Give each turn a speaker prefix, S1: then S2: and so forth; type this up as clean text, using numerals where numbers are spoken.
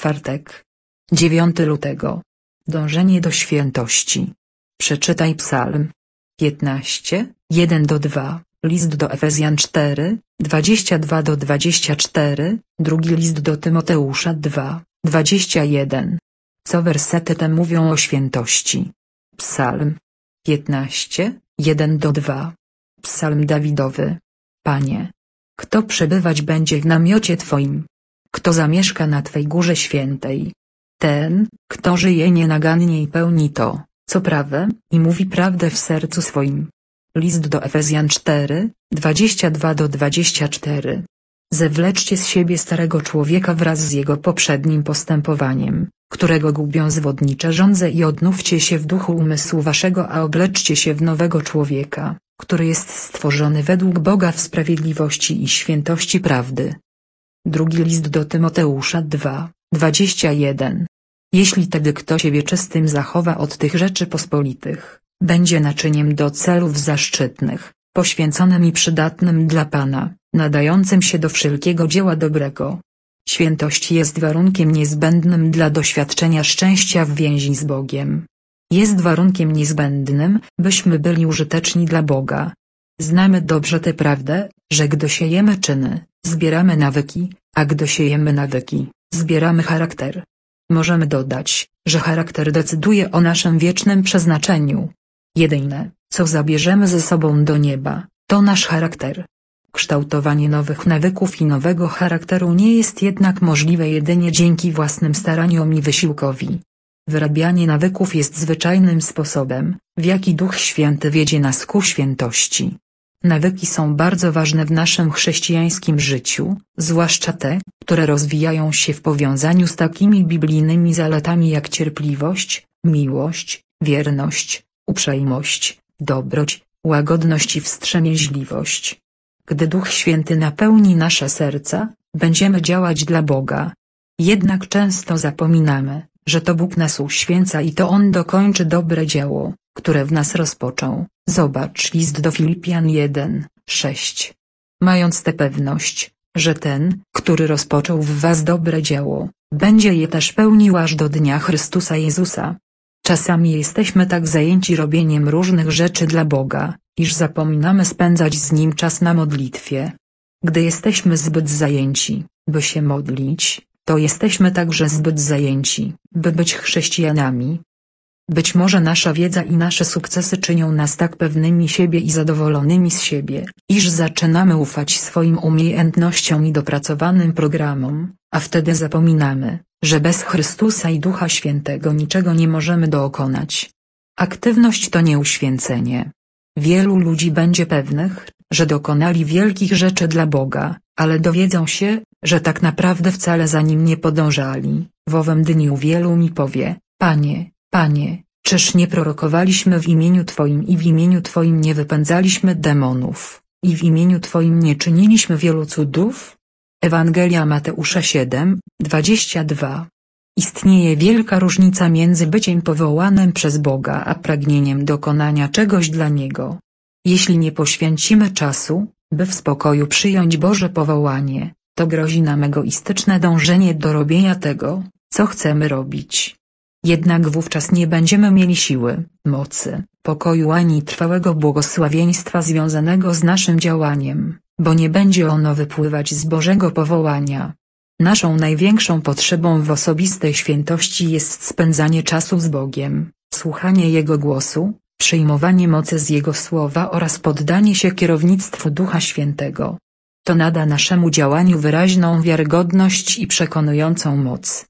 S1: czwartek. 9 lutego. Dążenie do świętości. Przeczytaj Psalm 15, 1-2, list do Efezjan 4, 22-24, drugi list do Tymoteusza 2, 21. Co wersety te mówią o świętości? Psalm 15, 1-2. Psalm Dawidowy. Panie, kto przebywać będzie w namiocie Twoim? Kto zamieszka na Twej górze świętej? Ten, kto żyje nienagannie i pełni to, co prawe, i mówi prawdę w sercu swoim. List do Efezjan 4, 22-24. Zewleczcie z siebie starego człowieka wraz z jego poprzednim postępowaniem, którego gubią zwodnicze żądze, i odnówcie się w duchu umysłu waszego, a obleczcie się w nowego człowieka, który jest stworzony według Boga w sprawiedliwości i świętości prawdy. Drugi list do Tymoteusza 2, 21. Jeśli tedy kto siebie czystym zachowa od tych rzeczy pospolitych, będzie naczyniem do celów zaszczytnych, poświęconym i przydatnym dla Pana, nadającym się do wszelkiego dzieła dobrego. Świętość jest warunkiem niezbędnym dla doświadczenia szczęścia w więzi z Bogiem. Jest warunkiem niezbędnym, byśmy byli użyteczni dla Boga. Znamy dobrze tę prawdę, że gdy siejemy czyny, zbieramy nawyki, a gdy siejemy nawyki, zbieramy charakter. Możemy dodać, że charakter decyduje o naszym wiecznym przeznaczeniu. Jedyne, co zabierzemy ze sobą do nieba, to nasz charakter. Kształtowanie nowych nawyków i nowego charakteru nie jest jednak możliwe jedynie dzięki własnym staraniom i wysiłkowi. Wyrabianie nawyków jest zwyczajnym sposobem, w jaki Duch Święty wiedzie nas ku świętości. Nawyki są bardzo ważne w naszym chrześcijańskim życiu, zwłaszcza te, które rozwijają się w powiązaniu z takimi biblijnymi zaletami jak cierpliwość, miłość, wierność, uprzejmość, dobroć, łagodność i wstrzemięźliwość. Gdy Duch Święty napełni nasze serca, będziemy działać dla Boga. Jednak często zapominamy, że to Bóg nas uświęca i to On dokończy dobre dzieło, które w nas rozpoczął. Zobacz list do Filipian 1, 6. Mając tę pewność, że ten, który rozpoczął w was dobre dzieło, będzie je też pełnił aż do dnia Chrystusa Jezusa. Czasami jesteśmy tak zajęci robieniem różnych rzeczy dla Boga, iż zapominamy spędzać z Nim czas na modlitwie. Gdy jesteśmy zbyt zajęci, by się modlić, to jesteśmy także zbyt zajęci, by być chrześcijanami. Być może nasza wiedza i nasze sukcesy czynią nas tak pewnymi siebie i zadowolonymi z siebie, iż zaczynamy ufać swoim umiejętnościom i dopracowanym programom, a wtedy zapominamy, że bez Chrystusa i Ducha Świętego niczego nie możemy dokonać. Aktywność to nie uświęcenie. Wielu ludzi będzie pewnych, że dokonali wielkich rzeczy dla Boga, ale dowiedzą się, że tak naprawdę wcale za Nim nie podążali. W owym dniu wielu mi powie: Panie, Panie, czyż nie prorokowaliśmy w imieniu Twoim i w imieniu Twoim nie wypędzaliśmy demonów, i w imieniu Twoim nie czyniliśmy wielu cudów? Ewangelia Mateusza 7, 22. Istnieje wielka różnica między byciem powołanym przez Boga a pragnieniem dokonania czegoś dla Niego. Jeśli nie poświęcimy czasu, by w spokoju przyjąć Boże powołanie, to grozi nam egoistyczne dążenie do robienia tego, co chcemy robić. Jednak wówczas nie będziemy mieli siły, mocy, pokoju ani trwałego błogosławieństwa związanego z naszym działaniem, bo nie będzie ono wypływać z Bożego powołania. Naszą największą potrzebą w osobistej świętości jest spędzanie czasu z Bogiem, słuchanie Jego głosu, przyjmowanie mocy z Jego słowa oraz poddanie się kierownictwu Ducha Świętego. To nada naszemu działaniu wyraźną wiarygodność i przekonującą moc.